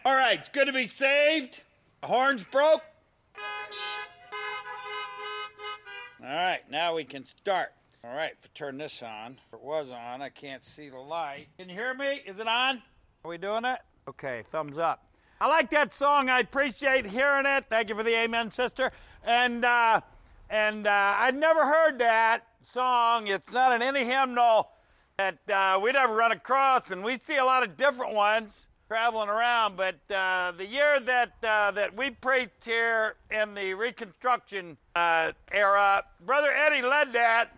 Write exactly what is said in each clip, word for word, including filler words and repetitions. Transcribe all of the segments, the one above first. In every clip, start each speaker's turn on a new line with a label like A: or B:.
A: All right, it's good to be saved. The horns broke. All right, now we can start. All right, turn this on. If it was on, I can't see the light. Can you hear me? Is it on? Are we doing it? Okay, thumbs up. I like that song. I appreciate hearing it. Thank you for the amen, sister. And uh, and uh, I'd never heard that song. It's not in any hymnal that uh, we'd ever run across, and we see a lot of different ones traveling around. But uh, the year that uh, that we preached here in the Reconstruction uh, era, Brother Eddie led that,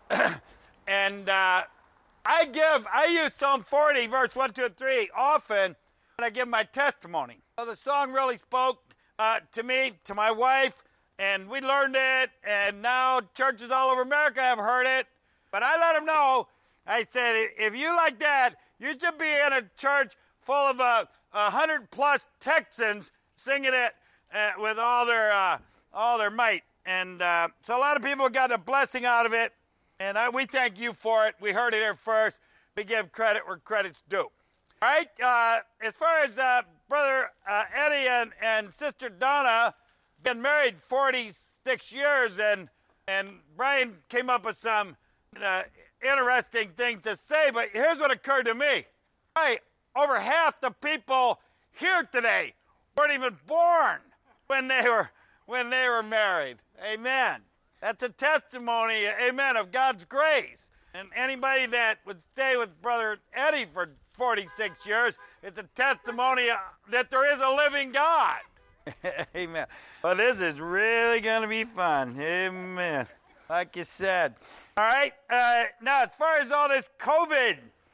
A: and uh, I give I use Psalm forty, verse one, two, and three often when I give my testimony. So the song really spoke uh, to me, to my wife, and we learned it, and now churches all over America have heard it. But I let them know. I said, if you like that, you should be in a church full of a uh, hundred plus Texans singing it uh, with all their uh, all their might. And uh, so a lot of people got a blessing out of it, and I, we thank you for it. We heard it here first. We give credit where credit's due. All right. Uh, as far as uh, Brother uh, Eddie and, and Sister Donna been married forty-six years, and and Brian came up with some uh, interesting things to say. But here's what occurred to me. Right. Over half the people here today weren't even born when they were when they were married. Amen. That's a testimony, amen, of God's grace. And anybody that would stay with Brother Eddie for forty-six years, it's a testimony that there is a living God. Amen. Well, this is really going to be fun. Amen. Like you said. All right. Uh, now, as far as all this COVID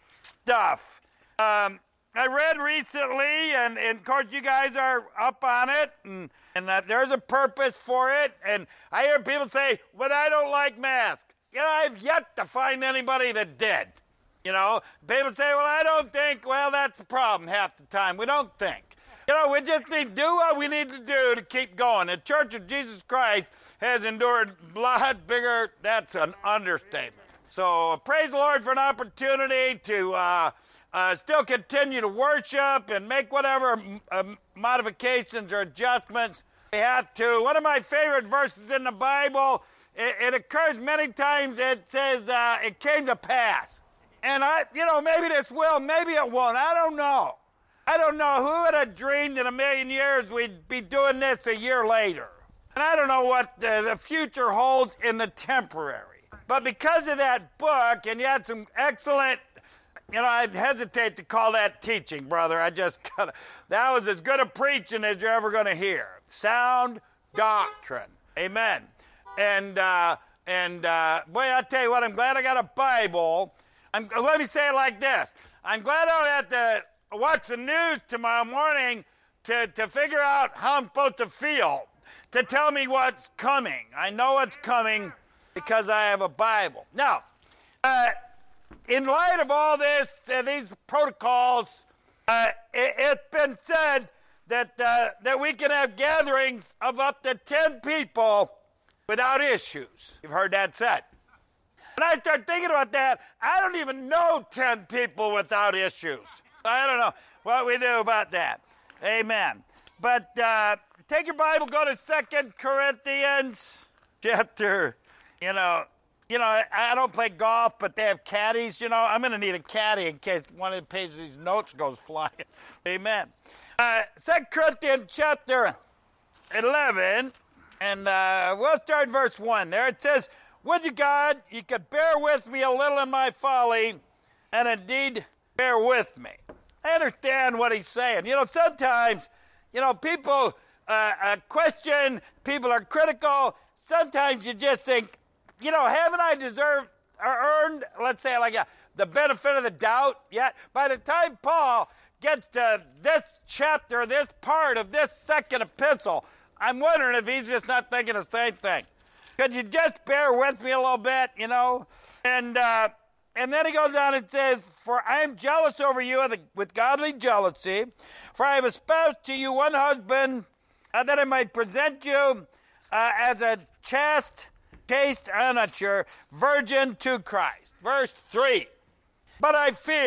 A: stuff, um, I read recently, and, and of course you guys are up on it, and, and uh, there's a purpose for it. And I hear people say, "But I don't like masks." You know, I've yet to find anybody that did. You know, people say, "Well, I don't think." Well, that's the problem half the time. We don't think. You know, we just need to do what we need to do to keep going. The Church of Jesus Christ has endured a lot bigger. That's an understatement. So uh, praise the Lord for an opportunity to uh, uh, still continue to worship and make whatever uh, modifications or adjustments we have to. One of my favorite verses in the Bible, it, it occurs many times. It says, uh, it came to pass. And I, you know, maybe this will, maybe it won't. I don't know. I don't know who would have dreamed in a million years we'd be doing this a year later. And I don't know what the, the future holds in the temporary. But because of that book, and you had some excellent, you know, I'd hesitate to call that teaching, brother. I just got that was as good a preaching as you're ever going to hear. Sound doctrine. Amen. And, uh, and uh, boy, I tell you what, I'm glad I got a Bible. I'm, let me say it like this. I'm glad I don't have to watch the news tomorrow morning to, to figure out how I'm supposed to feel, to tell me what's coming. I know what's coming because I have a Bible. Now, uh, in light of all this, uh, these protocols, uh, it, it's been said that, uh, that we can have gatherings of up to ten people without issues. You've heard that said. When I start thinking about that, I don't even know ten people without issues. I don't know what we do about that. Amen. But uh, take your Bible, go to Second Corinthians chapter, you know, you know, I, I don't play golf, but they have caddies, you know. I'm going to need a caddy in case one of the pages of these notes goes flying. Amen. Uh, Second Corinthians chapter eleven, and uh, we'll start verse one. There it says, "Would you, God, you could bear with me a little in my folly, and indeed bear with me." I understand what he's saying. You know, sometimes, you know, people uh, uh, question, people are critical. Sometimes you just think, you know, haven't I deserved or earned, let's say like a, the benefit of the doubt yet? By the time Paul gets to this chapter, this part of this second epistle, I'm wondering if he's just not thinking the same thing. Could you just bear with me a little bit, you know? And, uh, And then he goes on and says, "For I am jealous over you with godly jealousy, for I have espoused to you one husband, uh, that I might present you uh, as a chaste, chaste, I'm not sure, virgin to Christ." Verse three, "But I fear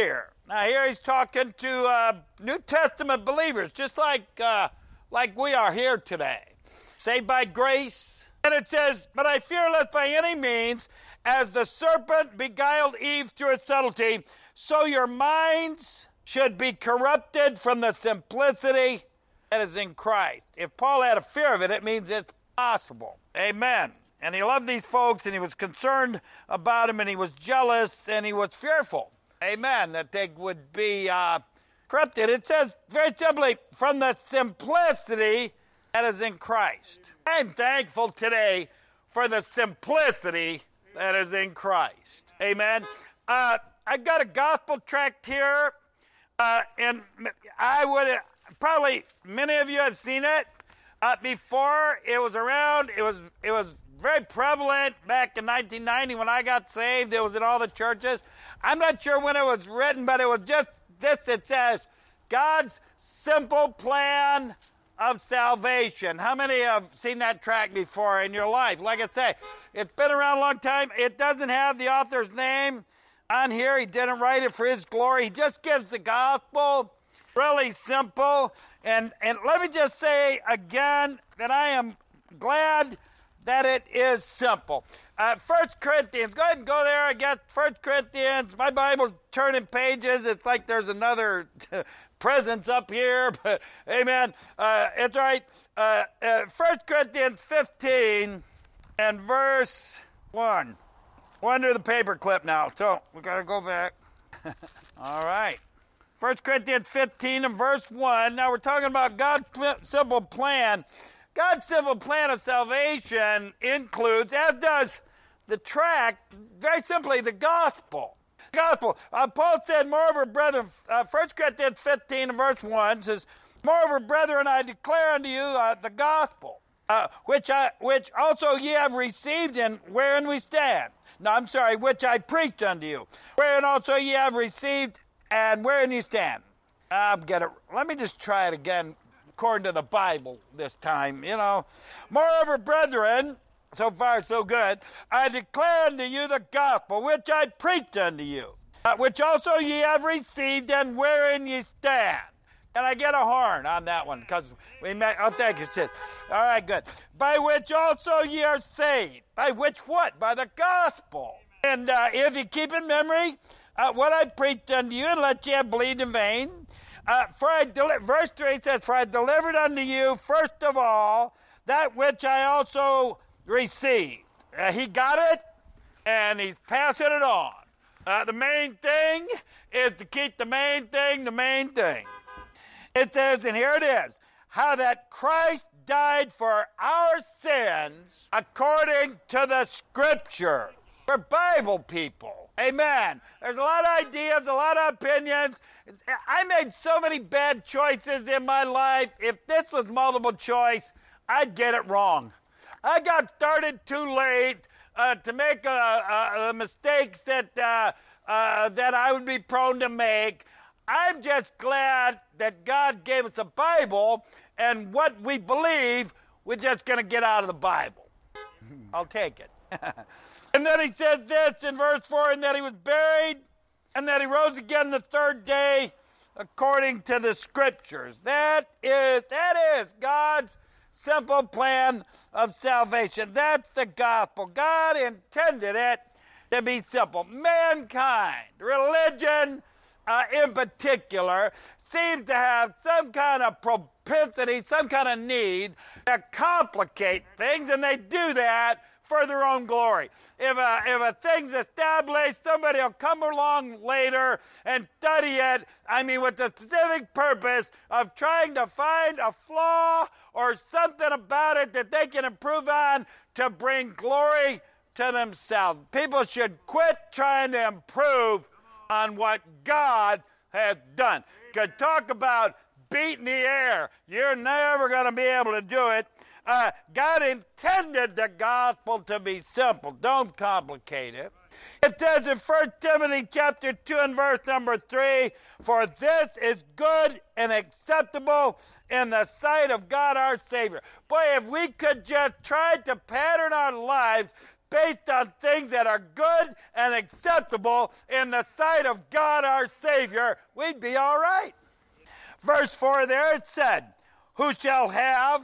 A: Now here he's talking to uh, New Testament believers, just like uh, like we are here today, saved by grace. And it says, "But I fear lest by any means, as the serpent beguiled Eve through its subtlety, so your minds should be corrupted from the simplicity that is in Christ." If Paul had a fear of it, it means it's possible. Amen. And he loved these folks, and he was concerned about them, and he was jealous, and he was fearful. Amen. That they would be uh, corrupted. It says very simply, from the simplicity that is in Christ. I'm thankful today for the simplicity that is in Christ. Amen. Uh, I got a gospel tract here, uh, and I would probably many of you have seen it uh, before. It was around. It was it was very prevalent back in nineteen ninety when I got saved. It was in all the churches. I'm not sure when it was written, but it was just this. It says, "God's simple plan of salvation." How many have seen that tract before in your life? Like I say, it's been around a long time. It doesn't have the author's name on here. He didn't write it for his glory. He just gives the gospel. Really simple. And, and let me just say again that I am glad that it is simple. Uh, First Corinthians, go ahead and go there. I got First Corinthians. My Bible's turning pages. It's like there's another presence up here, but amen. Uh, it's all right. Uh, uh, First Corinthians fifteen and verse one. We're under the paper clip now, so we got to go back. All right. First Corinthians fifteen and verse one. Now we're talking about God's simple plan. God's simple plan of salvation includes, as does the tract, very simply, the gospel. Gospel. Uh, Paul said, "Moreover, brethren," uh, First Corinthians fifteen and verse one says, "Moreover, brethren, I declare unto you uh, the gospel, uh, which I, which also ye have received, and wherein we stand." No, I'm sorry, "which I preached unto you, wherein also ye have received, and wherein ye stand." I'll get it. Let me just try it again, according to the Bible this time. You know, "Moreover, brethren," so far so good, "I declare unto you the gospel which I preached unto you, uh, which also ye have received, and wherein ye stand." And I get a horn on that one because we met. Oh, thank you, sis. All right, good. "By which also ye are saved." By which what? By the gospel. "And uh, if ye keep in memory uh, what I preached unto you, and let ye have believed in vain. Uh, for I deli- Verse three says, "For I delivered unto you first of all that which I also received." Uh, he got it, and he's passing it on. Uh, the main thing is to keep the main thing the main thing. It says, and here it is, "How that Christ died for our sins according to the Scriptures." We're Bible people. Amen. There's a lot of ideas, a lot of opinions. I made so many bad choices in my life. If this was multiple choice, I'd get it wrong. I got started too late uh, to make uh, uh, the mistakes that uh, uh, that I would be prone to make. I'm just glad that God gave us a Bible, and what we believe, we're just going to get out of the Bible. I'll take it. And then he says this in verse four, "And that he was buried, and that he rose again the third day, according to the Scriptures." That is, that is God's simple plan of salvation. That's the gospel. God intended it to be simple. Mankind, religion uh, in particular, seems to have some kind of propensity, some kind of need to complicate things, and they do that for their own glory. If a, if a thing's established, somebody will come along later and study it, I mean, with the specific purpose of trying to find a flaw or something about it that they can improve on to bring glory to themselves. People should quit trying to improve on what God has done. Because talk about beating the air. You're never going to be able to do it. Uh, God intended the gospel to be simple. Don't complicate it. It says in First Timothy chapter two and verse number three, "For this is good and acceptable in the sight of God our Savior." Boy, if we could just try to pattern our lives based on things that are good and acceptable in the sight of God our Savior, we'd be all right. Verse four there, it said, who shall have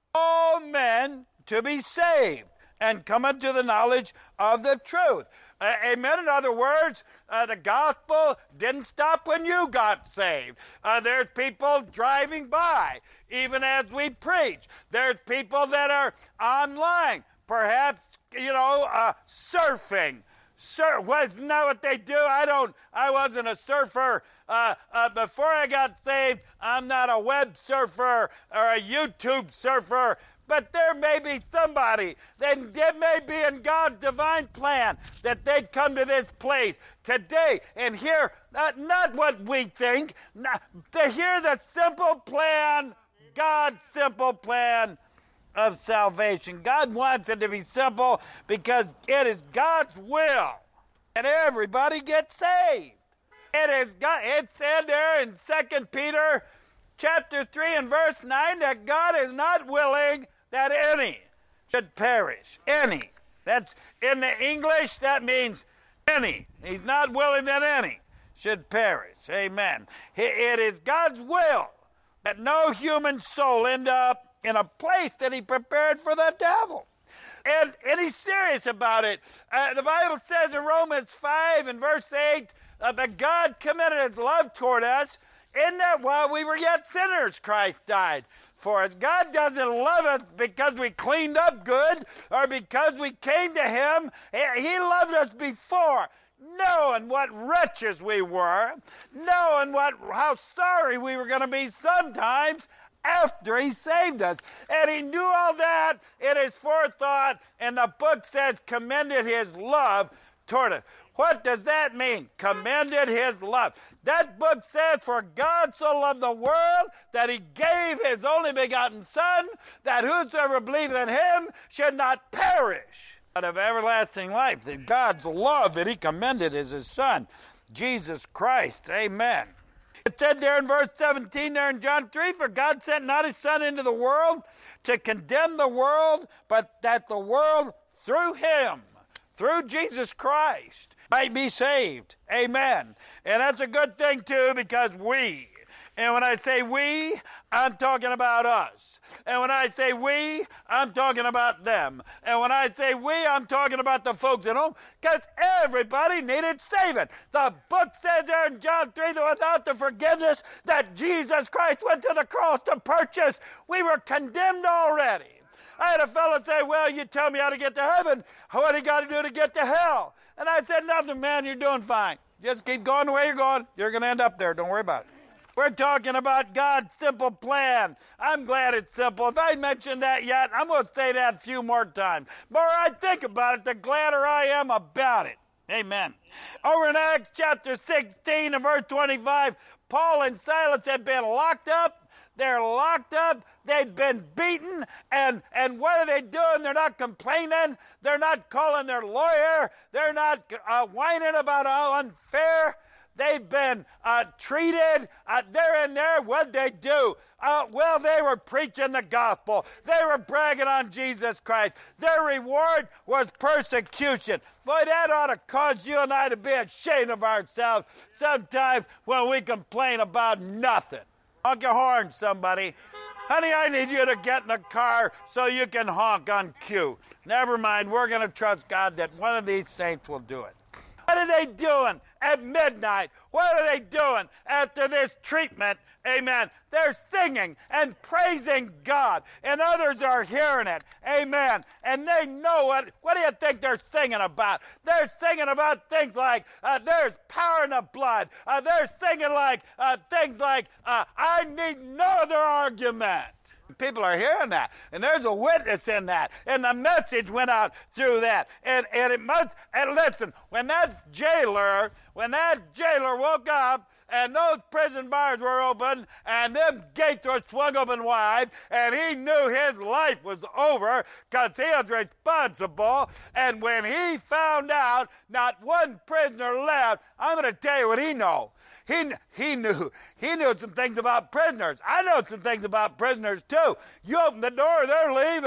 A: all men to be saved and come unto the knowledge of the truth. Uh, amen. In other words, uh, the gospel didn't stop when you got saved. Uh, there's people driving by, even as we preach. There's people that are online, perhaps, you know, uh, surfing. Sur- wasn't that what they do? I don't, I wasn't a surfer uh, uh, before I got saved. I'm not a web surfer or a YouTube surfer. But there may be somebody that it may be in God's divine plan that they'd come to this place today and hear not, not what we think, not, to hear the simple plan, God's simple plan of salvation. God wants it to be simple because it is God's will that everybody gets saved. It is God. It said there in Second Peter chapter three and verse nine that God is not willing that any should perish. Any. That's in the English, that means any. He's not willing that any should perish. Amen. It is God's will that no human soul end up in a place that he prepared for the devil. And, and he's serious about it. Uh, the Bible says in Romans five and verse eight uh, that God commended his love toward us in that while we were yet sinners, Christ died for us. God doesn't love us because we cleaned up good or because we came to him. He loved us before, knowing what wretches we were, knowing what how sorry we were going to be sometimes after he saved us. And he knew all that in his forethought, and the book says commended his love toward us. What does that mean? Commended his love. That book says, for God so loved the world that he gave his only begotten Son, that whosoever believeth in him should not perish, but have everlasting life. That God's love that he commended is his Son, Jesus Christ. Amen. It said there in verse seventeen there in John three, for God sent not his Son into the world to condemn the world, but that the world through him, through Jesus Christ, might be saved. Amen. And that's a good thing too, because we, and when I say we, I'm talking about us. And when I say we, I'm talking about them. And when I say we, I'm talking about the folks at home, because everybody needed saving. The book says there in John three that without the forgiveness that Jesus Christ went to the cross to purchase, we were condemned already. I had a fellow say, well, you tell me how to get to heaven. What do you got to do to get to hell? And I said, nothing, man, you're doing fine. Just keep going the way you're going. You're going to end up there. Don't worry about it. We're talking about God's simple plan. I'm glad it's simple. If I mentioned that yet, I'm going to say that a few more times. The more I think about it, the gladder I am about it. Amen. Over in Acts chapter sixteen and verse twenty-five, Paul and Silas had been locked up. They're locked up. They'd been beaten. And, and what are they doing? They're not complaining. They're not calling their lawyer. They're not uh, whining about how unfair they've been uh, treated. Uh, they're in there. What'd they do? Uh, well, they were preaching the gospel. They were bragging on Jesus Christ. Their reward was persecution. Boy, that ought to cause you and I to be ashamed of ourselves sometimes when we complain about nothing. Honk your horn, somebody. Honey, I need you to get in the car so you can honk on cue. Never mind, we're going to trust God that one of these saints will do it. What are they doing at midnight? What are they doing after this treatment? Amen. They're singing and praising God, and others are hearing it. Amen. And they know it. What do you think they're singing about? They're singing about things like uh, there's power in the blood. Uh, they're singing like uh, things like uh, I need no other argument. People are hearing that, and there's a witness in that, and the message went out through that, and, and it must, and listen, when that jailer, when that jailer woke up, and those prison bars were open, and them gates were swung open wide, and he knew his life was over, because he was responsible, and when he found out not one prisoner left, I'm going to tell you what he knew. He, he knew he knew some things about prisoners. I know some things about prisoners too. You open the door, they're leaving.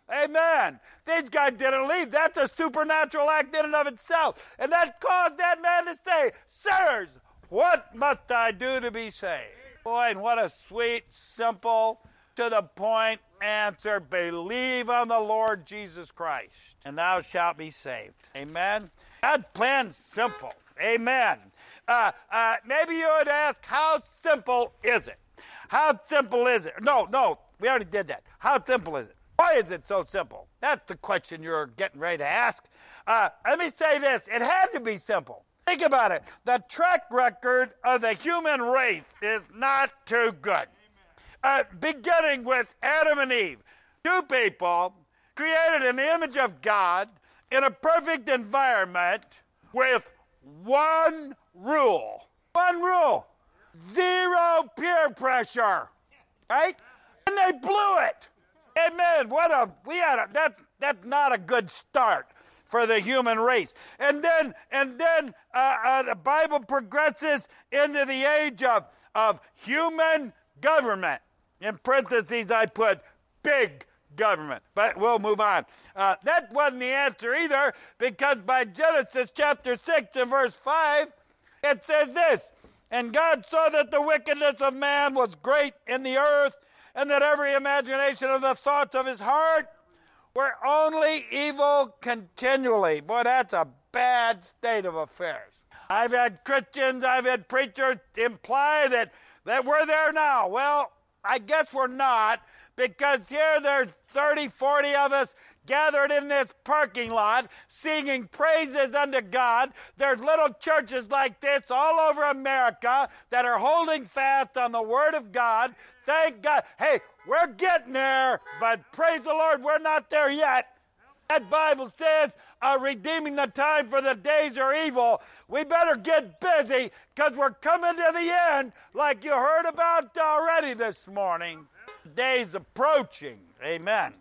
A: Amen. These guys didn't leave. That's a supernatural act in and of itself. And that caused that man to say, sirs, what must I do to be saved? Boy, and what a sweet, simple, to the point answer. Believe on the Lord Jesus Christ, and thou shalt be saved. Amen. God's plan's simple. Amen. Uh, uh, maybe you would ask, how simple is it? How simple is it? No, no, we already did that. How simple is it? Why is it so simple? That's the question you're getting ready to ask. Uh, let me say this. It had to be simple. Think about it. The track record of the human race is not too good. Uh, beginning with Adam and Eve, two people created in the image of God in a perfect environment with one rule. One rule. Zero peer pressure. Right? And they blew it. Amen. What a, we had a, that, that's not a good start for the human race. And then, and then uh, uh, the Bible progresses into the age of, of human government. In parentheses, I put big government. But we'll move on. Uh, that wasn't the answer either, because by Genesis chapter six and verse five, it says this, and God saw that the wickedness of man was great in the earth, and that every imagination of the thoughts of his heart were only evil continually. Boy, that's a bad state of affairs. I've had Christians, I've had preachers imply that, that we're there now. Well, I guess we're not, because here there's thirty, forty of us gathered in this parking lot singing praises unto God. There's little churches like this all over America that are holding fast on the Word of God. Thank God. Hey, we're getting there, but praise the Lord, we're not there yet. That Bible says, uh, redeeming the time for the days are evil. We better get busy, because we're coming to the end like you heard about already this morning. The day's approaching. Amen.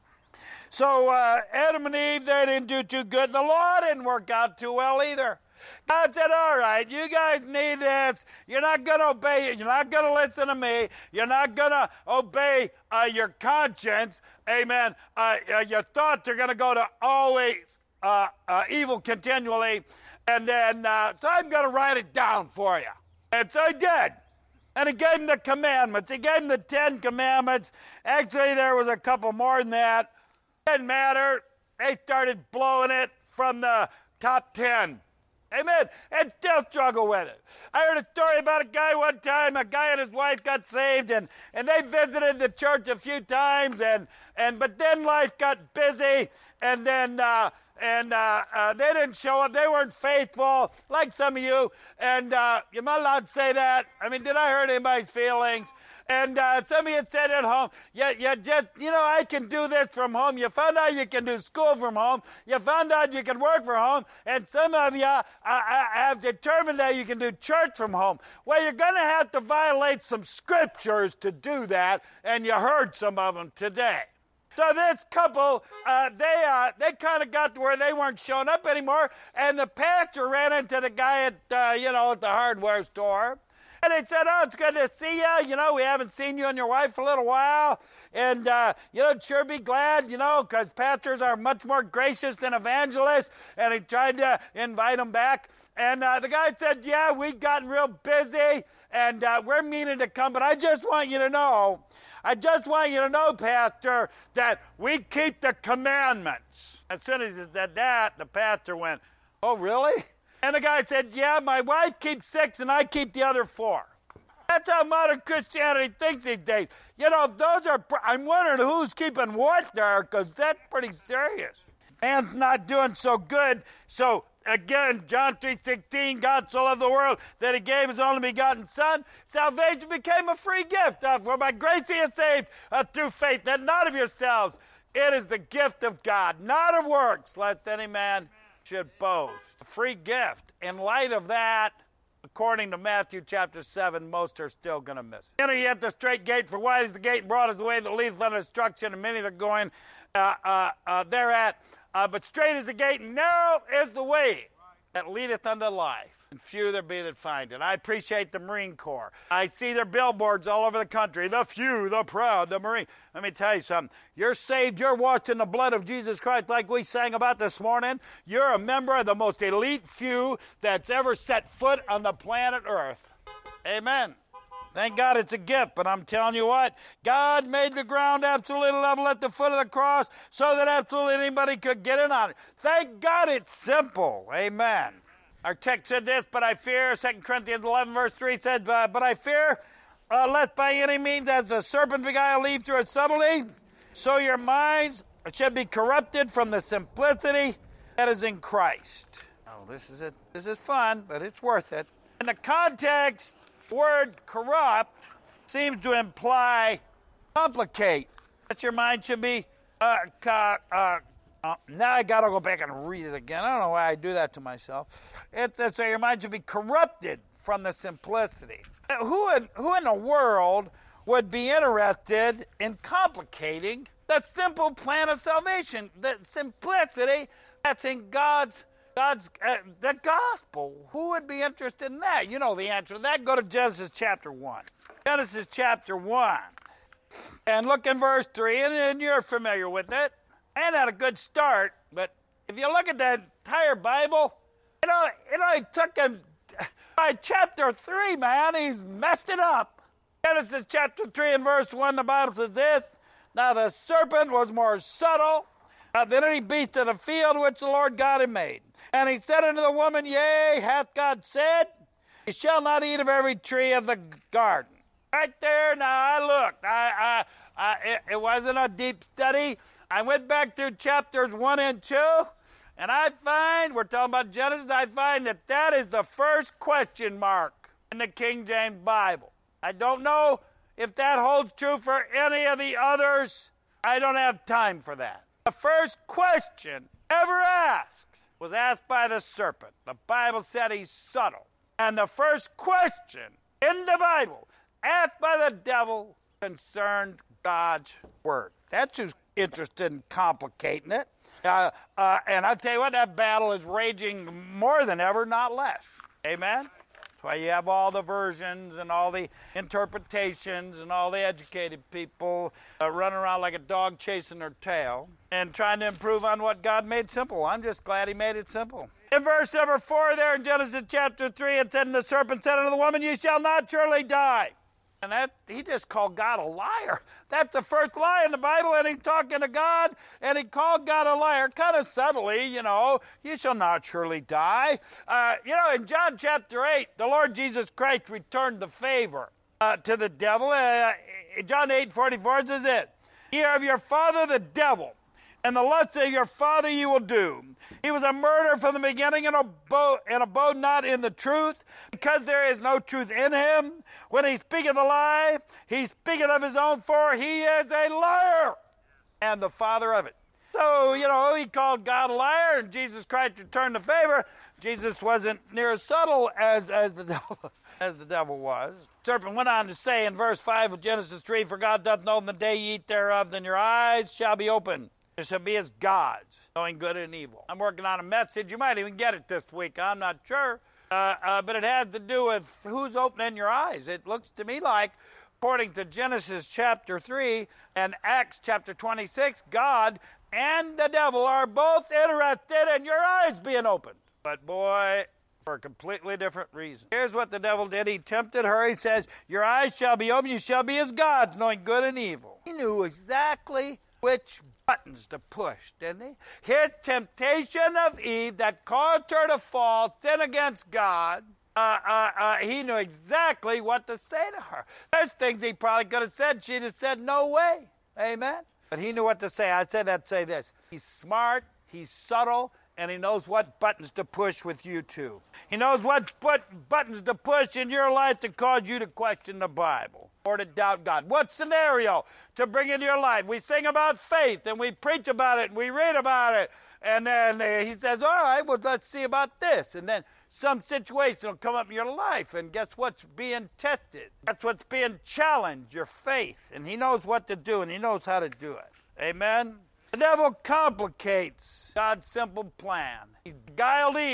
A: So uh, Adam and Eve, they didn't do too good. The law didn't work out too well either. God said, all right, you guys need this. You're not going to obey. You're not going to listen to me. You're not going to obey uh, your conscience. Amen. Uh, uh, your thoughts are going to go to always uh, uh, evil continually. And then, uh, so I'm going to write it down for you. And so he did. And he gave them the commandments. He gave them the Ten Commandments. Actually, there was a couple more than that. Didn't matter. They started blowing it from the top ten. Amen. And still struggle with it. I heard a story about a guy one time, a guy and his wife got saved, and, and they visited the church a few times, and, and but then life got busy, and then uh, and uh, uh, they didn't show up. They weren't faithful, like some of you. And uh, you're not allowed to say that. I mean, did I hurt anybody's feelings? And uh, some of you said at home, you, you just, you know, I can do this from home. You found out you can do school from home. You found out you can work from home. And some of you uh, uh, have determined that you can do church from home. Well, you're going to have to violate some scriptures to do that. And you heard some of them today. So this couple, uh, they uh, they kind of got to where they weren't showing up anymore, and the pastor ran into the guy at, uh, you know, at the hardware store, and they said, oh, it's good to see you. You know, we haven't seen you and your wife for a little while, and, uh, you know, sure be glad, you know, because pastors are much more gracious than evangelists, and he tried to invite them back, and uh, the guy said, yeah, we've gotten real busy, and uh, we're meaning to come, but I just want you to know, I just want you to know, Pastor, that we keep the commandments. As soon as he said that, the pastor went, oh, really? And the guy said, yeah, my wife keeps six and I keep the other four. That's how modern Christianity thinks these days. You know, those are, I'm wondering who's keeping what there, because that's pretty serious. Man's not doing so good, so again, John three sixteen, God so loved the world that he gave his only begotten Son. Salvation became a free gift. Uh, for by grace he is saved uh, through faith, that not of yourselves. It is the gift of God, not of works, lest any man should boast. A free gift. In light of that, according to Matthew chapter seven, most are still going to miss it. Enter ye at the straight gate, for wide is the gate, and broad is the way that leads unto destruction, and many that are going uh, uh, uh, thereat. Uh, but straight is the gate, and narrow is the way that leadeth unto life. and few there be that find it. I appreciate the Marine Corps. I see their billboards all over the country. The few, the proud, the Marine. Let me tell you something. You're saved. You're washed in the blood of Jesus Christ like we sang about this morning. You're a member of the most elite few that's ever set foot on the planet Earth. Amen. Thank God it's a gift, but I'm telling you what, God made the ground absolutely level at the foot of the cross so that absolutely anybody could get in on it. Thank God it's simple. Amen. Our text said this, but I fear, Second Corinthians eleven, verse three said, uh, but I fear, uh, lest by any means, as the serpent beguiled Eve through its subtlety, so your minds should be corrupted from the simplicity that is in Christ. Oh, this is it. This is fun, but it's worth it. In the context, the word corrupt seems to imply complicate. That your mind should be, uh, uh, uh, uh, now I got to go back and read it again. I don't know why I do that to myself. It says, so your mind should be corrupted from the simplicity. Who in, who in the world would be interested in complicating the simple plan of salvation? The simplicity that's in God's God's, uh, the gospel. Who would be interested in that? You know the answer to that. Go to Genesis chapter one. Genesis chapter one. And look in verse three, and, and you're familiar with it. And had a good start, but if you look at the entire Bible, you know, it only took him, by chapter three, man, he's messed it up. Genesis chapter three and verse one, the Bible says this, now the serpent was more subtle Uh, than any beast of the field which the Lord God had made. And he said unto the woman, yea, hath God said, you shall not eat of every tree of the garden. Right there, now I looked. I, I, I, it, it wasn't a deep study. I went back through chapters one and two, and I find, we're talking about Genesis, I find that that is the first question mark in the King James Bible. I don't know if that holds true for any of the others. I don't have time for that. The first question ever asked was asked by the serpent. The Bible said he's subtle. And the first question in the Bible asked by the devil concerned God's word. That's who's interested in complicating it. Uh, uh, and I'll tell you what, that battle is raging more than ever, not less. Amen? That's why you have all the versions and all the interpretations and all the educated people uh, running around like a dog chasing their tail and trying to improve on what God made simple. I'm just glad he made it simple. In verse number four there in Genesis chapter three, it said, and the serpent said unto the woman, you shall not surely die. And that he just called God a liar. That's the first lie in the Bible, and he's talking to God, and he called God a liar, kind of subtly, you know, you shall not surely die. Uh, you know, in John chapter eight, the Lord Jesus Christ returned the favor uh, to the devil. Uh, John eight forty-four says it, ye are of your father the devil, and the lust of your father you will do. He was a murderer from the beginning and abode, and abode not in the truth, because there is no truth in him. When he speaketh a lie, he speaketh of his own, for he is a liar and the father of it. So, you know, he called God a liar, and Jesus Christ returned the favor. Jesus wasn't near as subtle as, as, the devil, as the devil was. The serpent went on to say in verse five of Genesis three, for God doth know in the day ye eat thereof, then your eyes shall be opened. It shall be as gods, knowing good and evil. I'm working on a message. You might even get it this week. I'm not sure. Uh, uh, but it has to do with who's opening your eyes. It looks to me like, according to Genesis chapter three and Acts chapter twenty-six, God and the devil are both interested in your eyes being opened. But boy, for a completely different reason. Here's what the devil did. He tempted her. He says, your eyes shall be open. You shall be as gods, knowing good and evil. He knew exactly which buttons to push, didn't he? His temptation of Eve that caused her to fall, sin against God, uh, uh, uh, he knew exactly what to say to her. There's things he probably could have said. She'd have said, no way. Amen? But he knew what to say. I said I'd say this. He's smart, he's subtle, and he knows what buttons to push with you too. He knows what but buttons to push in your life to cause you to question the Bible or to doubt God. What scenario to bring into your life? We sing about faith, and we preach about it, and we read about it, and then uh, he says, all right, well, let's see about this. And then some situation will come up in your life, and guess what's being tested? That's what's being challenged, your faith. And he knows what to do, and he knows how to do it. Amen? The devil complicates God's simple plan. He beguiled Eve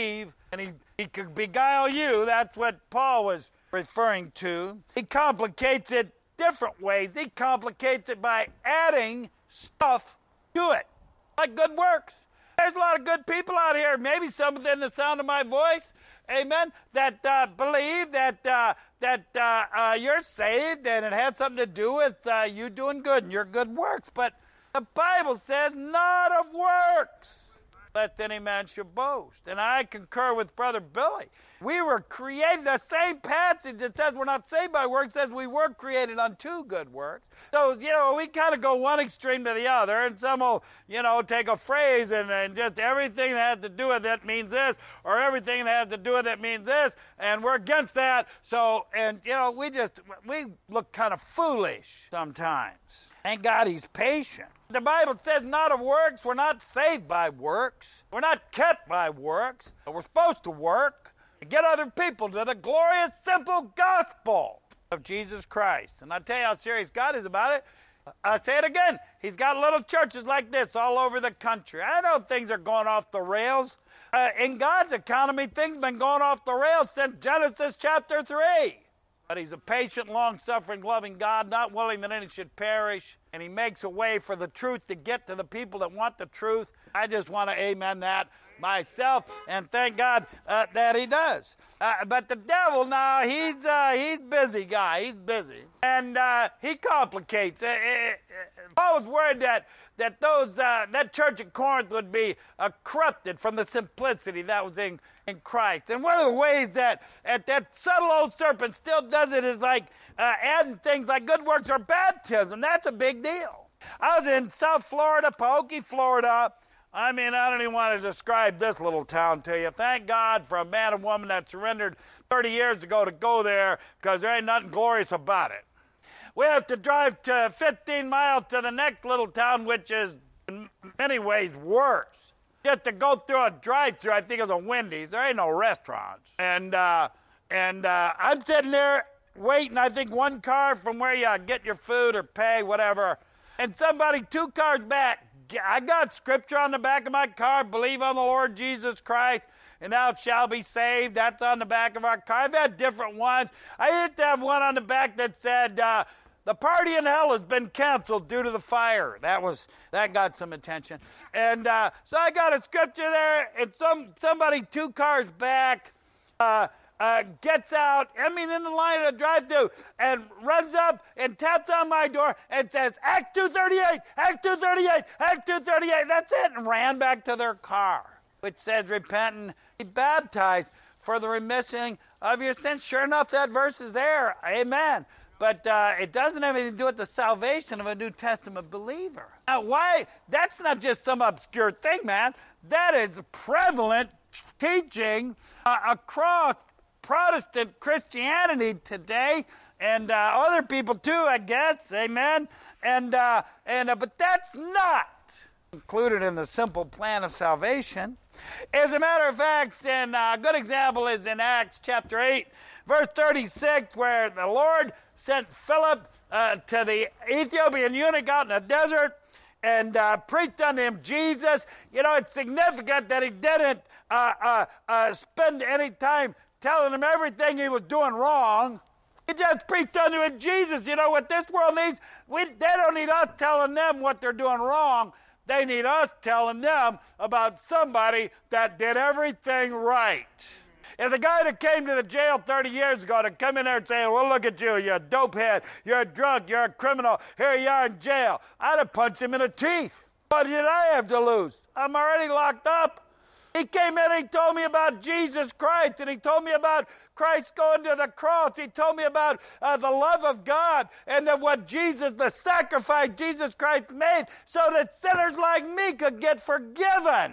A: and he, he could beguile you. That's what Paul was referring to. He complicates it different ways. He complicates it by adding stuff to it, like good works. There's a lot of good people out here, maybe some within the sound of my voice, amen, that uh, believe that uh, that uh, uh, you're saved and it had something to do with uh, you doing good and your good works. But the Bible says not of works, lest any man should boast. And I concur with Brother Billy. We were created, the same passage that says we're not saved by works says we were created unto good works. So, you know, we kind of go one extreme to the other, and some will, you know, take a phrase and, and just everything that has to do with it means this, or everything that has to do with it means this, and we're against that. So, and, you know, we just, we look kind of foolish sometimes. Thank God he's patient. The Bible says not of works. We're not saved by works. We're not kept by works. But we're supposed to work to get other people to the glorious, simple gospel of Jesus Christ. And I tell you how serious God is about it. I say it again. He's got little churches like this all over the country. I know things are going off the rails. Uh, in God's economy, things have been going off the rails since Genesis chapter three. But he's a patient, long-suffering, loving God, not willing that any should perish. And he makes a way for the truth to get to the people that want the truth. I just want to amen that myself, and thank God uh, that he does. Uh, but the devil now, he's uh, he's busy guy. He's busy. And uh, he complicates. Uh, uh, Paul was worried that, that, those, uh, that church at Corinth would be uh, corrupted from the simplicity that was in in Christ. And one of the ways that uh, that subtle old serpent still does it is like uh, adding things like good works or baptism. That's a big deal. I was in South Florida, Pahokee, Florida. I mean, I don't even want to describe this little town to you. Thank God for a man and woman that surrendered thirty years ago to go there, because there ain't nothing glorious about it. We have to drive to fifteen miles to the next little town, which is in many ways worse. Just to go through a drive-thru, I think it's a Wendy's. There ain't no restaurants. And uh, and uh, I'm sitting there waiting, I think, one car from where you get your food or pay, whatever. And somebody two cars back, I got scripture on the back of my car, believe on the Lord Jesus Christ, and thou shalt be saved. That's on the back of our car. I've had different ones. I used to have one on the back that said, uh, the party in hell has been canceled due to the fire. That was that got some attention. And uh, so I got a scripture there, and some somebody two cars back uh, uh, gets out, I mean in the line of the drive-thru, and runs up and taps on my door and says, Acts two thirty-eight, Acts two thirty-eight, Acts two thirty-eight. That's it, and ran back to their car, which says, repent and be baptized for the remission of your sins. Sure enough, that verse is there. Amen. But uh, it doesn't have anything to do with the salvation of a New Testament believer. Now, why? That's not just some obscure thing, man. That is prevalent teaching uh, across Protestant Christianity today, and uh, other people too, I guess. Amen. And uh, and uh, but that's not included in the simple plan of salvation. As a matter of fact, and uh, a good example is in Acts chapter eight, verse thirty-six, where the Lord sent Philip uh, to the Ethiopian eunuch out in the desert and uh, preached unto him Jesus. You know, it's significant that he didn't uh, uh, uh, spend any time telling him everything he was doing wrong. He just preached unto him Jesus. You know what this world needs? We, they don't need us telling them what they're doing wrong. They need us telling them about somebody that did everything right. If the guy that came to the jail thirty years ago to come in there and say, well, look at you, you're a dopehead, you're a drunk, you're a criminal, here you are in jail, I'd have punched him in the teeth. What did I have to lose? I'm already locked up. He came in and he told me about Jesus Christ, and he told me about Christ going to the cross. He told me about uh, the love of God and that what Jesus, the sacrifice Jesus Christ made so that sinners like me could get forgiven.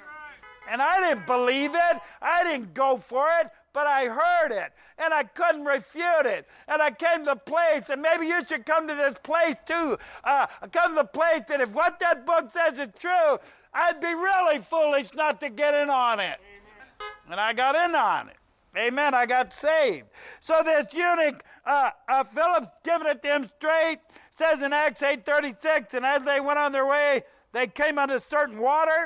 A: And I didn't believe it. I didn't go for it, but I heard it, and I couldn't refute it. And I came to the place, and maybe you should come to this place too. Uh, come to the place that if what that book says is true, I'd be really foolish not to get in on it. And I got in on it. Amen. I got saved. So this eunuch, uh, uh, Philip, giving it to him straight, says in Acts eight thirty-six, and as they went on their way, they came unto certain water.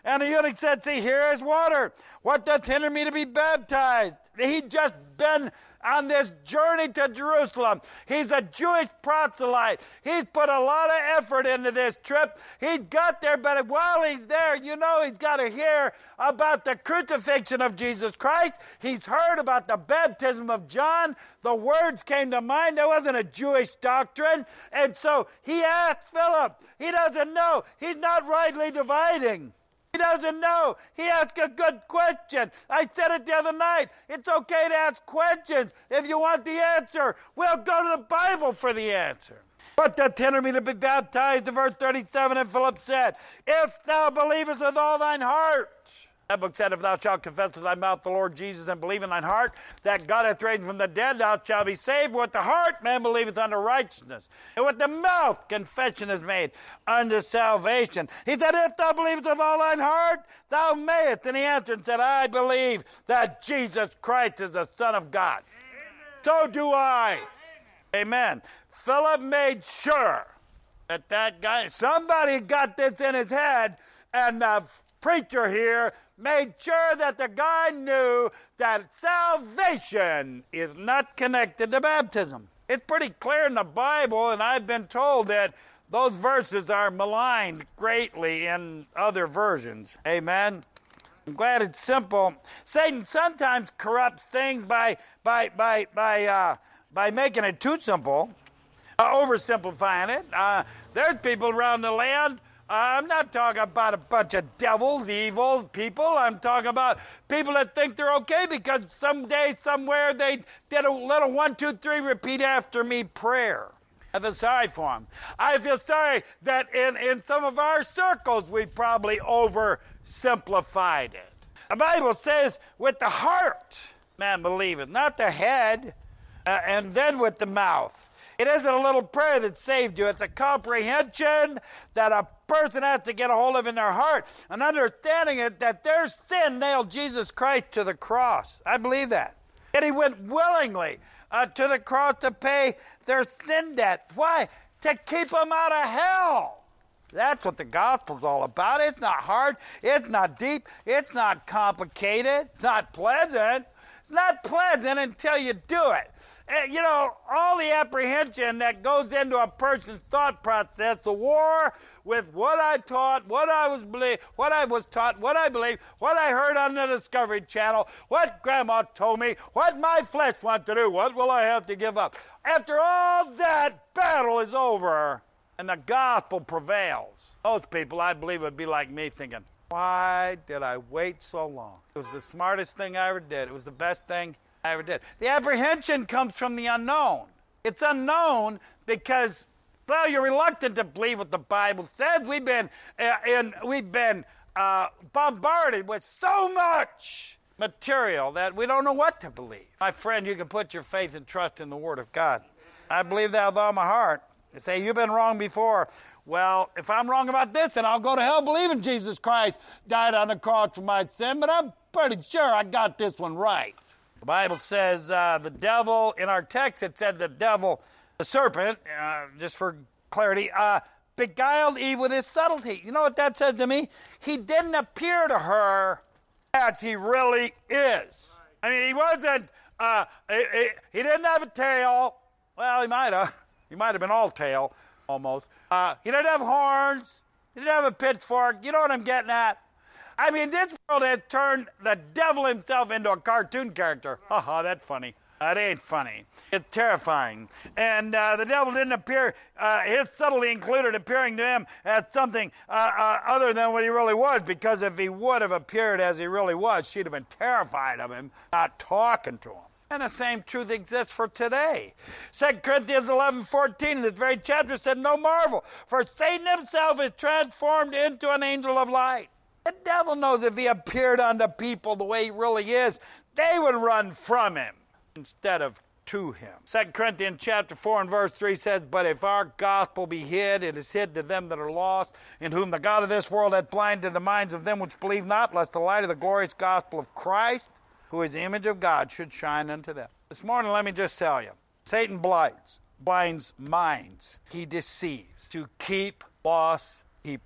A: And the eunuch said, see, here is water. What doth hinder me to be baptized? He'd just been on this journey to Jerusalem. He's a Jewish proselyte. He's put a lot of effort into this trip. He got there, but while he's there, you know, he's got to hear about the crucifixion of Jesus Christ. He's heard about the baptism of John. The words came to mind. There wasn't a Jewish doctrine. And so he asked Philip. He doesn't know. He's not rightly dividing. He doesn't know. He asked a good question. I said it the other night. It's okay to ask questions. If you want the answer, we'll go to the Bible for the answer. But doth hinder me to be baptized, in verse thirty-seven, and Philip said, if thou believest with all thine heart. That book said, if thou shalt confess with thy mouth the Lord Jesus and believe in thine heart that God hath raised from the dead, thou shalt be saved. With the heart man believeth unto righteousness, and with the mouth confession is made unto salvation. He said, if thou believest with all thine heart, thou mayest. And he answered and said, I believe that Jesus Christ is the Son of God. Amen. So do I. Amen. Amen. Philip made sure that that guy, somebody got this in his head, and the preacher here made sure that the guy knew that salvation is not connected to baptism. It's pretty clear in the Bible, and I've been told that those verses are maligned greatly in other versions. Amen. I'm glad it's simple. Satan sometimes corrupts things by by by by uh, by making it too simple, uh, oversimplifying it. Uh, there's people around the land. I'm not talking about a bunch of devils, evil people. I'm talking about people that think they're okay because someday, somewhere, they did a little one, two, three, repeat after me prayer. I feel sorry for them. I feel sorry that in, in some of our circles, we probably oversimplified it. The Bible says, with the heart, man believeth, not the head, uh, and then with the mouth. It isn't a little prayer that saved you. It's a comprehension that a person has to get a hold of in their heart, and understanding it that their sin nailed Jesus Christ to the cross. I believe that. And he went willingly uh, to the cross to pay their sin debt. Why? To keep them out of hell. That's what the gospel's all about. It's not hard. It's not deep. It's not complicated. It's not pleasant. It's not pleasant until you do it. You know, all the apprehension that goes into a person's thought process, the war with what I taught, what I was believe, what I was taught, what I believe, what I heard on the Discovery Channel, what Grandma told me, what my flesh wants to do, what will I have to give up? After all that battle is over and the gospel prevails, most people, I believe, would be like me thinking, why did I wait so long? It was the smartest thing I ever did. It was the best thing I ever did. The apprehension comes from the unknown. It's unknown because, well, you're reluctant to believe what the Bible says. We've been uh, in, we've been uh, bombarded with so much material that we don't know what to believe. My friend, you can put your faith and trust in the Word of God. I believe that with all my heart. They say, you've been wrong before. Well, if I'm wrong about this, then I'll go to hell believing Jesus Christ died on the cross for my sin, but I'm pretty sure I got this one right. The Bible says uh, the devil, in our text it said the devil, the serpent, uh, just for clarity, uh, beguiled Eve with his subtlety. You know what that says to me? He didn't appear to her as he really is. I mean, he wasn't, uh, he, he, he didn't have a tail. Well, he might have. He might have been all tail, almost. Uh, he didn't have horns. He didn't have a pitchfork. You know what I'm getting at? I mean, this world has turned the devil himself into a cartoon character. Ha ha, that's funny. That ain't funny. It's terrifying. And uh, the devil didn't appear, uh, his subtlety included appearing to him as something uh, uh, other than what he really was, because if he would have appeared as he really was, she'd have been terrified of him, not talking to him. And the same truth exists for today. Second Corinthians eleven fourteen in this very chapter said, no marvel, for Satan himself is transformed into an angel of light. The devil knows if he appeared unto people the way he really is, they would run from him instead of to him. Second Corinthians chapter four and verse three says, but if our gospel be hid, it is hid to them that are lost, in whom the God of this world hath blinded the minds of them which believe not, lest the light of the glorious gospel of Christ, who is the image of God, should shine unto them. This morning, let me just tell you, Satan blinds, blinds minds. He deceives to keep lost people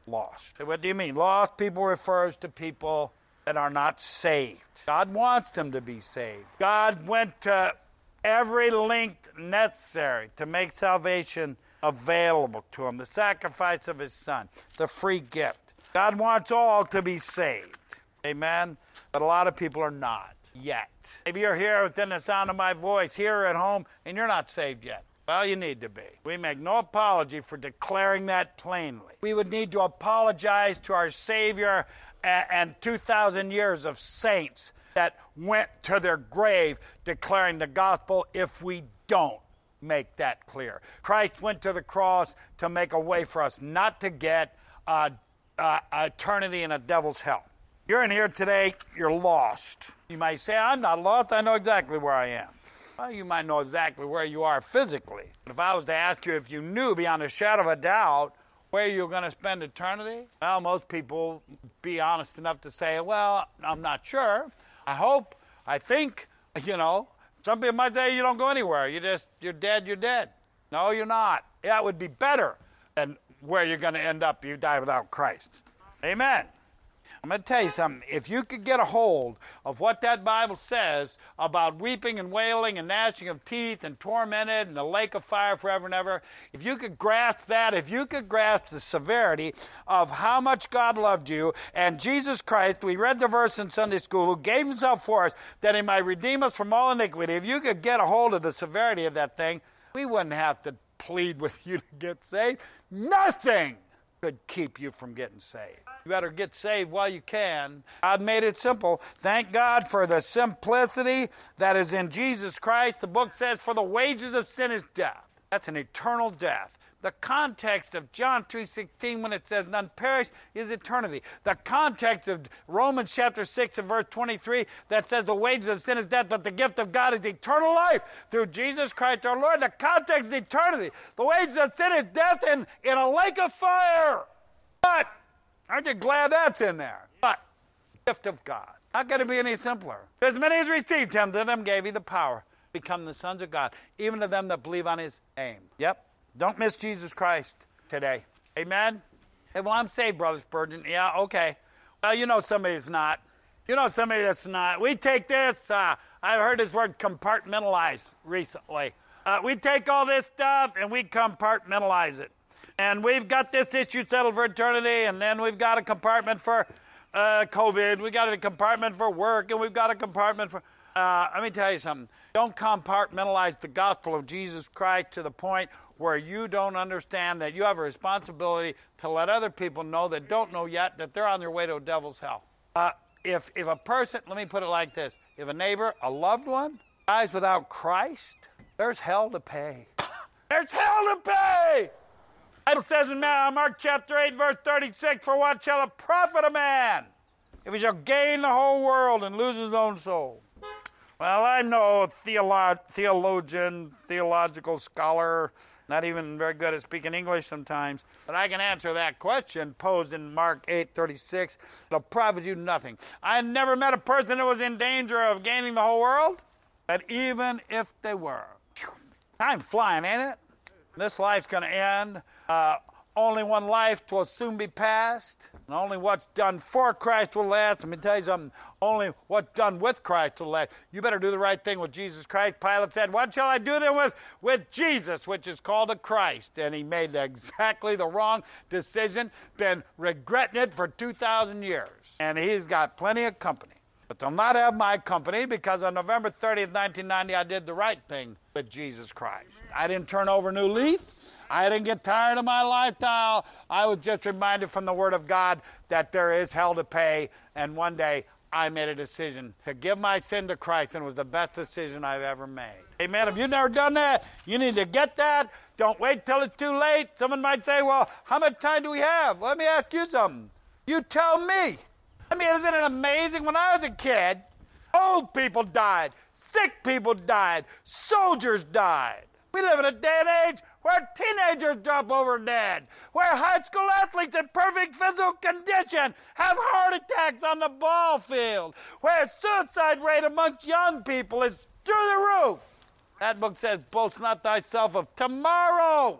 A: lost. What do you mean? Lost people refers to people that are not saved. God wants them to be saved. God went to every length necessary to make salvation available to them. The sacrifice of his son, the free gift. God wants all to be saved. Amen? But a lot of people are not yet. Maybe you're here within the sound of my voice, here at home, and you're not saved yet. Well, you need to be. We make no apology for declaring that plainly. We would need to apologize to our Savior and, and two thousand years of saints that went to their grave declaring the gospel if we don't make that clear. Christ went to the cross to make a way for us not to get uh, uh, eternity in a devil's hell. You're in here today, you're lost. You might say, I'm not lost, I know exactly where I am. Well, you might know exactly where you are physically. But if I was to ask you if you knew beyond a shadow of a doubt where you're going to spend eternity, well, most people be honest enough to say, well, I'm not sure. I hope, I think, you know. Some people might say you don't go anywhere. You just, you're dead, you're dead. No, you're not. That would be better than where you're going to end up if you die without Christ. Amen. I'm going to tell you something. If you could get a hold of what that Bible says about weeping and wailing and gnashing of teeth and tormented and the lake of fire forever and ever, if you could grasp that, if you could grasp the severity of how much God loved you and Jesus Christ, we read the verse in Sunday school, who gave himself for us that he might redeem us from all iniquity, if you could get a hold of the severity of that thing, we wouldn't have to plead with you to get saved. Nothing could keep you from getting saved. You better get saved while you can. God made it simple. Thank God for the simplicity that is in Jesus Christ. The book says, for the wages of sin is death. That's an eternal death. The context of John three sixteen when it says none perish is eternity. The context of Romans chapter six and verse twenty-three that says the wages of sin is death, but the gift of God is eternal life through Jesus Christ our Lord. The context is eternity. The wages of sin is death in, in a lake of fire. But aren't you glad that's in there? But the gift of God. Not going to be any simpler. As many as received him, to them gave he the power to become the sons of God, even to them that believe on his name. Yep. Don't miss Jesus Christ today. Amen? Hey, well, I'm saved, Brother Spurgeon. Yeah, okay. Well, you know somebody that's not. You know somebody that's not. We take this, uh, I've heard this word compartmentalize recently. Uh, we take all this stuff and we compartmentalize it. And we've got this issue settled for eternity, and then we've got a compartment for uh, COVID. We've got a compartment for work, and we've got a compartment for... Uh, let me tell you something. Don't compartmentalize the gospel of Jesus Christ to the point where you don't understand that you have a responsibility to let other people know that don't know yet that they're on their way to a devil's hell. Uh, if, if a person, let me put it like this, if a neighbor, a loved one, dies without Christ, there's hell to pay. There's hell to pay! The Bible says in Mark chapter eight, verse thirty-six, for what shall it profit a man if he shall gain the whole world and lose his own soul? Well, I'm no theolo- theologian, theological scholar, not even very good at speaking English sometimes, but I can answer that question posed in Mark eight thirty-six. It'll profit you nothing. I never met a person that was in danger of gaining the whole world, but even if they were. Time's flying, ain't it? This life's going to end. Uh, only one life will soon be past. And only what's done for Christ will last. Let me tell you something. Only what's done with Christ will last. You better do the right thing with Jesus Christ. Pilate said, what shall I do then with, with Jesus, which is called a Christ? And he made exactly the wrong decision. Been regretting it for two thousand years. And he's got plenty of company. But they'll not have my company because on November thirtieth, nineteen ninety, I did the right thing with Jesus Christ. I didn't turn over a new leaf. I didn't get tired of my lifestyle. I was just reminded from the Word of God that there is hell to pay. And one day I made a decision to give my sin to Christ, and it was the best decision I've ever made. Amen. If you've never done that, you need to get that. Don't wait till it's too late. Someone might say, well, how much time do we have? Let me ask you something. You tell me. I mean, isn't it amazing? When I was a kid, old people died, sick people died, soldiers died. We live in a day and age where teenagers drop over dead, where high school athletes in perfect physical condition have heart attacks on the ball field, where suicide rate amongst young people is through the roof. That book says, boast not thyself of tomorrow.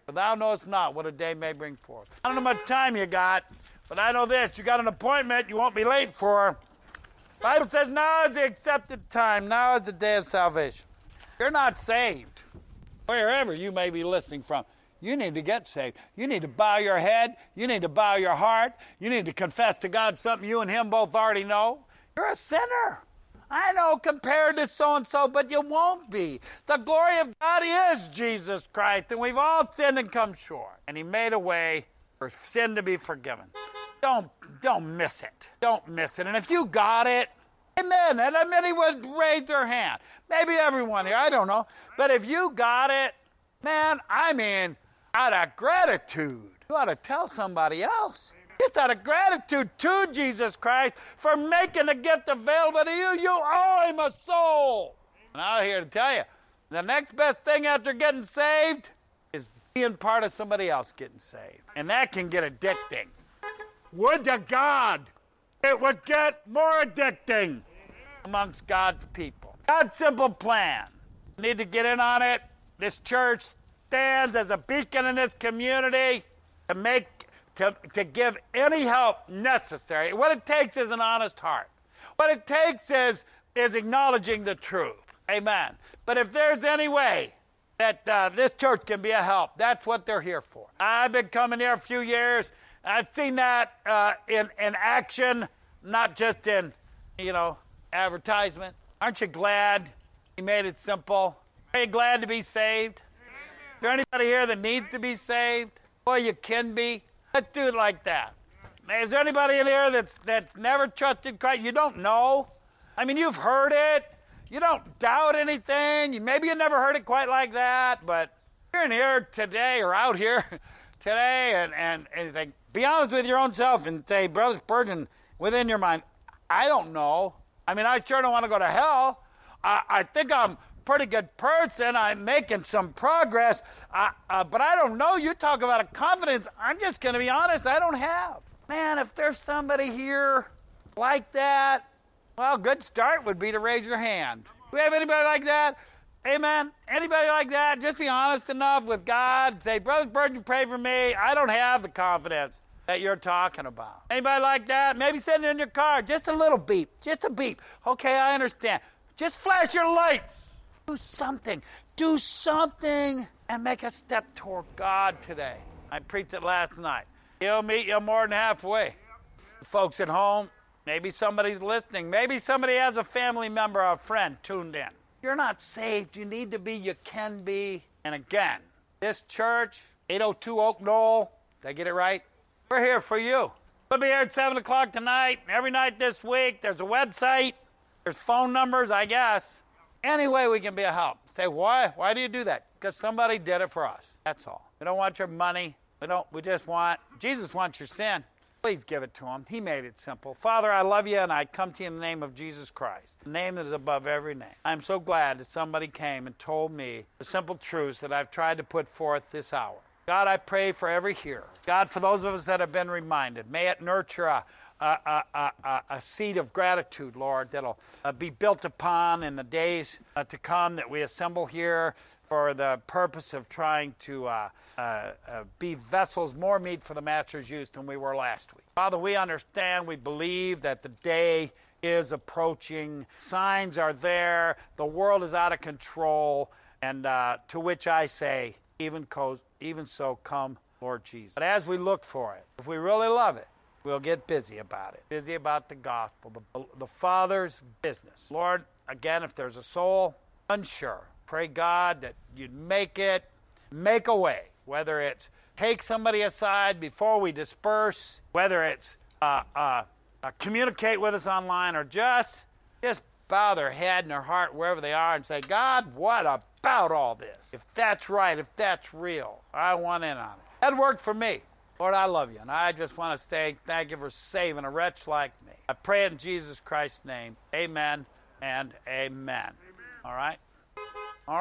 A: For thou knowest not what a day may bring forth. I don't know how much time you got, but I know this. You got an appointment you won't be late for. The Bible says now is the accepted time. Now is the day of salvation. You're not saved. Wherever you may be listening from, you need to get saved. You need to bow your head. You need to bow your heart. You need to confess to God something you and him both already know. You're a sinner. I know compared to so-and-so, but you won't be. The glory of God is Jesus Christ, and we've all sinned and come short. And he made a way for sin to be forgiven. Don't, don't miss it. Don't miss it. And if you got it, amen. And many would raise their hand. Maybe everyone here, I don't know. But if you got it, man, I mean, out of gratitude, you ought to tell somebody else. Just out of gratitude to Jesus Christ for making the gift available to you. You owe him a soul. And I'm here to tell you, the next best thing after getting saved is being part of somebody else getting saved. And that can get addicting. Would to God it would get more addicting amongst God's people. God's simple plan. You need to get in on it. This church stands as a beacon in this community to make To, to give any help necessary. What it takes is an honest heart. What it takes is, is acknowledging the truth. Amen. But if there's any way that uh, this church can be a help, that's what they're here for. I've been coming here a few years. I've seen that uh, in, in action, not just in, you know, advertisement. Aren't you glad he made it simple? Are you glad to be saved? Is there anybody here that needs to be saved? Boy, you can be. Let's do it like that. Is there anybody in here that's that's never trusted Christ? You don't know. I mean, you've heard it. You don't doubt anything. You, maybe you never heard it quite like that, but you're in here today or out here today and, and, and you think, be honest with your own self and say, Brother Spurgeon, within your mind, I don't know. I mean, I sure don't want to go to hell. I, I think I'm pretty good person. I'm making some progress, uh, uh, but I don't know. You talk about a confidence. I'm just going to be honest, I don't have. Man, if there's somebody here like that, well, good start would be to raise your hand. Do we have anybody like that? Amen. Anybody like that? Just be honest enough with God. Say, Brother Spurgeon, pray for me. I don't have the confidence that you're talking about. Anybody like that? Maybe sitting in your car. Just a little beep. Just a beep. Okay, I understand. Just flash your lights. Do something. Do something and make a step toward God today. I preached it last night. He'll meet you more than halfway. Folks at home, maybe somebody's listening. Maybe somebody has a family member or a friend tuned in. You're not saved. You need to be. You can be. And again, this church, eight oh two Oak Knoll, did I get it right? We're here for you. We'll be here at seven o'clock tonight. Every night this week. There's a website. There's phone numbers, I guess. Any way we can be a help. Say, why? Why do you do that? Because somebody did it for us. That's all. We don't want your money. We don't. We just want, Jesus wants your sin. Please give it to him. He made it simple. Father, I love you, and I come to you in the name of Jesus Christ, the name that is above every name. I'm so glad that somebody came and told me the simple truths that I've tried to put forth this hour. God, I pray for every hearer. God, for those of us that have been reminded, may it nurture a A, a, a, a seed of gratitude, Lord, that'll uh, be built upon in the days uh, to come that we assemble here for the purpose of trying to uh, uh, uh, be vessels more meet for the Master's use than we were last week. Father, we understand, we believe that the day is approaching. Signs are there. The world is out of control. And uh, to which I say, even, co- even so, come, Lord Jesus. But as we look for it, if we really love it, we'll get busy about it, busy about the gospel, the, the Father's business. Lord, again, if there's a soul unsure, pray God that you'd make it, make a way, whether it's take somebody aside before we disperse, whether it's uh, uh, uh, communicate with us online, or just, just bow their head and their heart wherever they are and say, God, what about all this? If that's right, if that's real, I want in on it. That worked for me. Lord, I love you, and I just want to say thank you for saving a wretch like me. I pray in Jesus Christ's name. Amen and amen. Amen. All right?